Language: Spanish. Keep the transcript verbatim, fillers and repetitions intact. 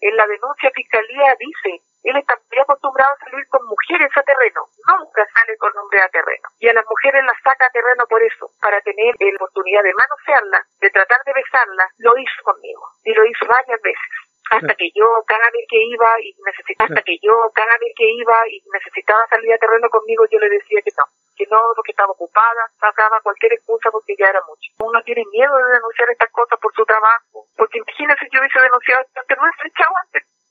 En la denuncia fiscalía dice, él está muy acostumbrado a salir con mujeres a terreno, nunca sale con hombres a terreno. Y a las mujeres las saca a terreno por eso, para tener la oportunidad de manosearlas, de tratar de besarlas. Lo hizo conmigo, y lo hizo varias veces. Hasta que yo, cada vez que iba y necesitaba, hasta que yo, cada vez que iba y necesitaba salir a terreno conmigo, yo le decía que no, que no, porque estaba ocupada, sacaba cualquier excusa porque ya era mucho. Uno tiene miedo de denunciar estas cosas por su trabajo, porque imagínese si yo hubiese denunciado antes, no he echado antes.